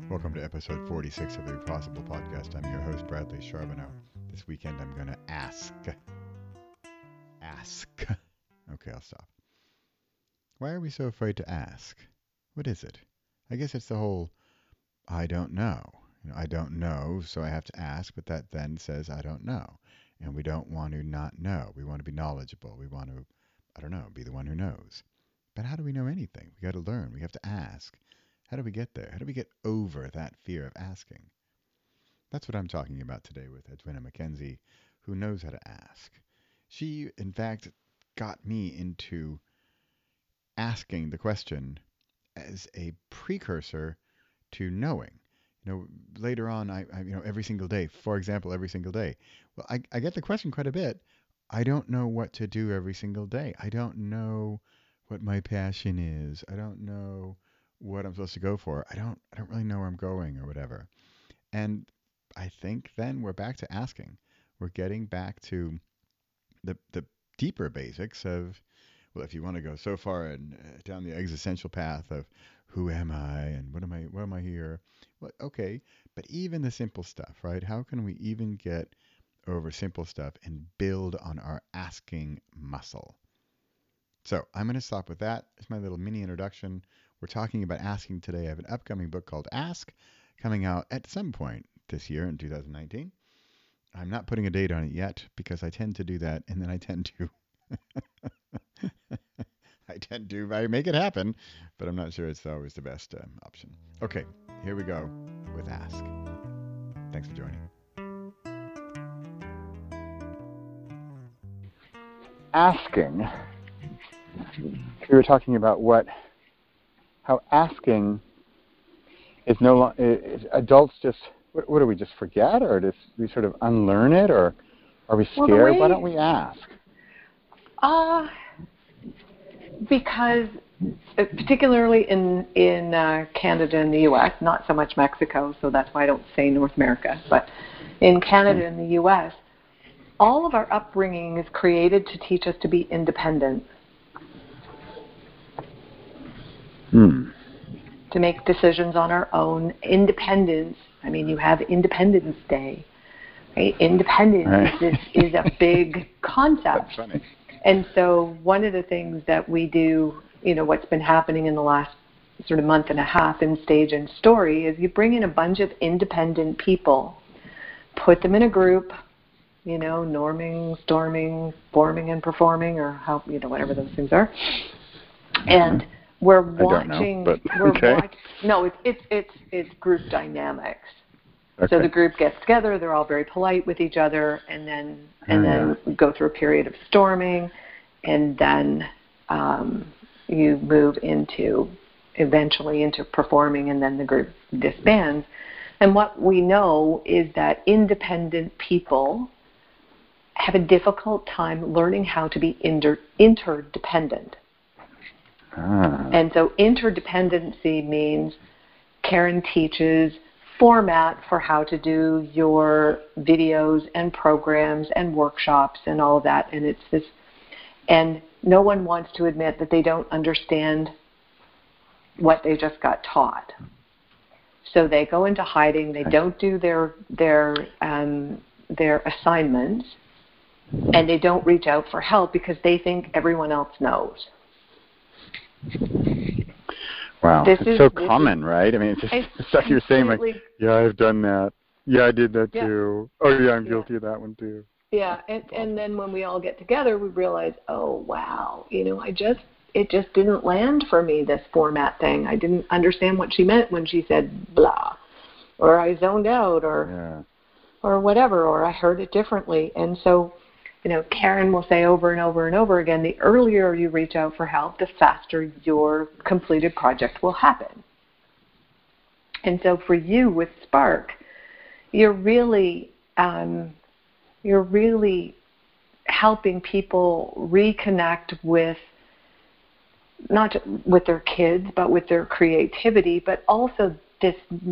Welcome to episode 46 of the Impossible Podcast. I'm your host, Bradley Charbonneau. This weekend I'm going to ask. Okay, I'll stop. Why are we so afraid to ask? What is it? I guess it's the whole, I don't know. I don't know, so I have to ask, but that then says I don't know. And we don't want to not know. We want to be knowledgeable. We want to, be the one who knows. But how do we know anything? We got to learn. We have to ask. How do we get there? How do we get over that fear of asking? That's what I'm talking about today with Edwina McKenzie, who knows how to ask. She, in fact, got me into asking the question as a precursor to knowing. Later on, I every single day, for example, every single day. Well, I get the question quite a bit. I don't know what to do every single day. I don't know what my passion is. I don't know what I'm supposed to go for. I don't really know where I'm going or whatever. And I think then we're back to asking. We're getting back to the deeper basics of, well, if you want to go so far and down the existential path of who am I and what am I here? Well, okay, but even the simple stuff, right? How can we even get over simple stuff and build on our asking muscle? So I'm going to stop with that. It's my little mini introduction. We're talking about asking today. I have an upcoming book called Ask coming out at some point this year in 2019. I'm not putting a date on it yet because I tend to do that, and then I tend to I make it happen, but I'm not sure it's always the best option. Okay, here we go with Ask. Thanks for joining. Asking. We were talking about how asking is no longer. Adults just, what do we just forget, or do we sort of unlearn it, or are we scared? Why don't we ask? Because particularly in Canada and the U.S., not so much Mexico, so that's why I don't say North America, but in Canada and the U.S., all of our upbringing is created to teach us to be independent. To make decisions on our own. Independence, I mean, you have Independence Day, right? Independence is a big concept. That's funny. And so one of the things that we do, what's been happening in the last sort of month and a half in Stage and Story is you bring in a bunch of independent people, put them in a group, norming, storming, forming, and performing, or how, whatever those things are. And we're watching. No, it's group dynamics. Okay. So the group gets together. They're all very polite with each other, and then we go through a period of storming, and then you move eventually into performing, and then the group disbands. And what we know is that independent people have a difficult time learning how to be interdependent. And so interdependency means Karen teaches format for how to do your videos and programs and workshops and all of that. And it's this, and no one wants to admit that they don't understand what they just got taught. So they go into hiding. They don't do their assignments, and they don't reach out for help because they think everyone else knows. Wow, it's so common, right? I mean, it's just stuff you're saying, like, yeah, I've done that. Yeah, I did that too. Oh, yeah, I'm guilty of that one too. Yeah, and then when we all get together, we realize, oh, wow, it just didn't land for me, this format thing. I didn't understand what she meant when she said blah, or I zoned out, or whatever, or I heard it differently. And so, Karen will say over and over and over again, the earlier you reach out for help, the faster your completed project will happen. And so for you with Spark, you're really helping people reconnect with, not with their kids, but with their creativity, but also this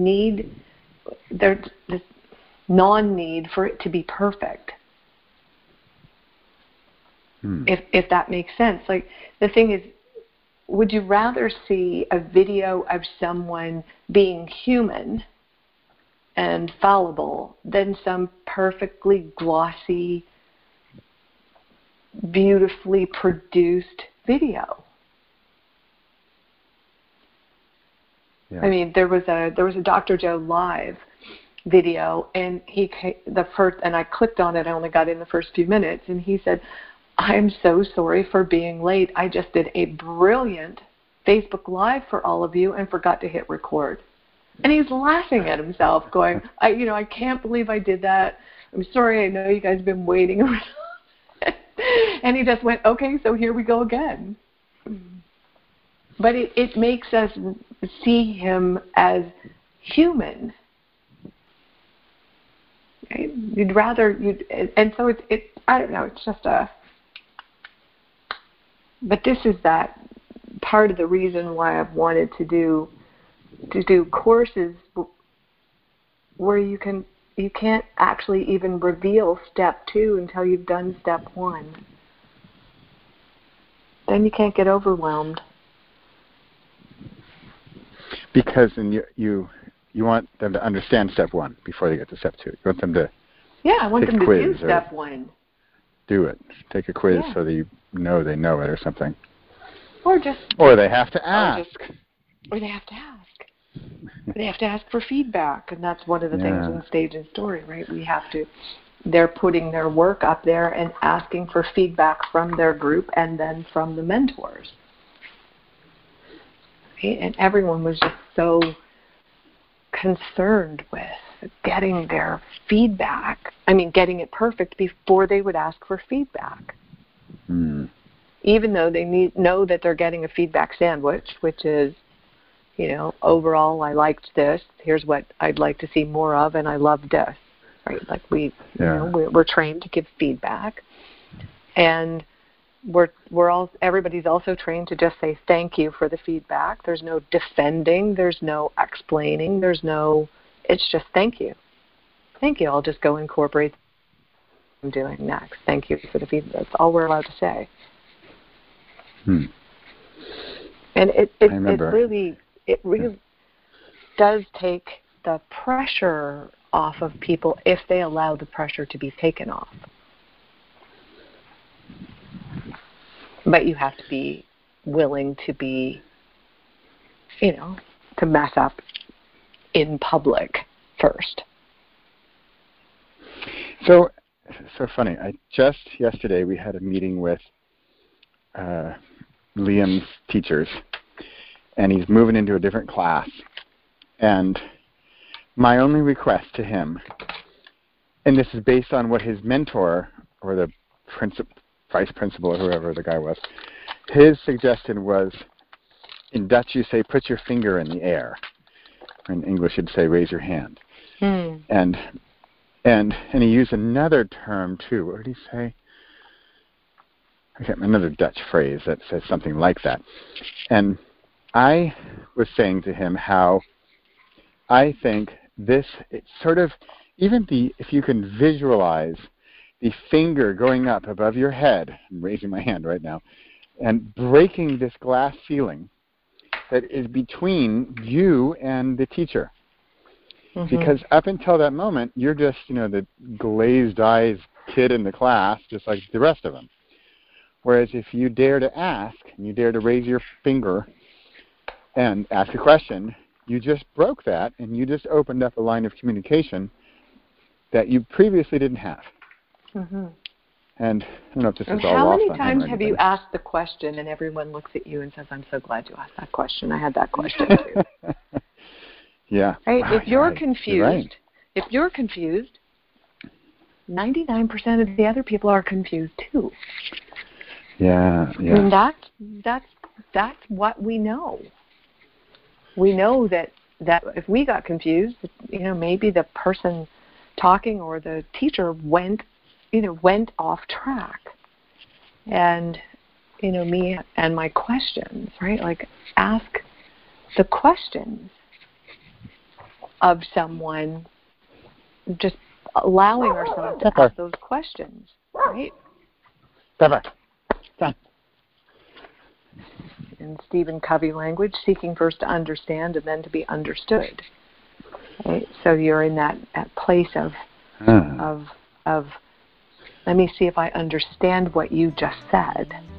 non-need for it to be perfect. If that makes sense. Like, the thing is, would you rather see a video of someone being human and fallible than some perfectly glossy, beautifully produced video? Yeah. I mean, there was a Dr. Joe Live video, and and I clicked on it. I only got in the first few minutes, and he said, "I'm so sorry for being late. I just did a brilliant Facebook Live for all of you and forgot to hit record." And he's laughing at himself, going, I can't believe I did that. I'm sorry. I know you guys have been waiting around. And he just went, okay, so here we go again. But it makes us see him as human. Right? And so it's I don't know, it's just but this is that part of the reason why I've wanted to do courses where you can't actually even reveal step 2 until you've done step 1. Then you can't get overwhelmed. Because then you want them to understand step 1 before they get to step 2. You want them to I want them to do step 1. Do it. Take a quiz so that you know they know it or something. Or they have to ask. Or they have to ask. They have to ask for feedback, and that's one of the things in Stage and Story, right? They're putting their work up there and asking for feedback from their group and then from the mentors. Right? And everyone was just so concerned with getting their feedback. I mean, getting it perfect before they would ask for feedback. Mm. Even though they know that they're getting a feedback sandwich, which is, overall, I liked this. Here's what I'd like to see more of, and I love this. Right? Like we're trained to give feedback, and everybody's also trained to just say thank you for the feedback. There's no defending. There's no explaining. It's just thank you. Thank you. I'll just go incorporate what I'm doing next. Thank you for the feedback. That's all we're allowed to say. Hmm. And it really does take the pressure off of people if they allow the pressure to be taken off. But you have to be willing to be, to mess up in public first. So funny. Yesterday we had a meeting with Liam's teachers, and he's moving into a different class. And my only request to him, and this is based on what his mentor or the vice principal or whoever the guy was, his suggestion was, in Dutch you say, put your finger in the air. In English you'd say, raise your hand. And he used another term too. What did he say? Another Dutch phrase that says something like that. And I was saying to him how I think it's sort of, if you can visualize the finger going up above your head, I'm raising my hand right now, and breaking this glass ceiling that is between you and the teacher. Mm-hmm. Because up until that moment, you're just, the glazed eyes kid in the class, just like the rest of them. Whereas if you dare to ask, and you dare to raise your finger and ask a question, you just broke that, and you just opened up a line of communication that you previously didn't have. Mm-hmm. And I don't know if this is all how lost many on times him or have anything. you asked the question and everyone looks at you and says, I'm so glad you asked that question. I had that question too. Yeah. Right? Wow, if you're right. confused, You're right. if you're confused, 99% of the other people are confused too. Yeah. I mean, that's what we know. We know that if we got confused, maybe the person talking or the teacher went off track. And, me and my questions, right? Like, ask the questions of someone, just allowing ourselves to ask those questions, right? Pepper. Done. in Stephen Covey language, seeking first to understand and then to be understood. Right? So you're in that place of let me see if I understand what you just said.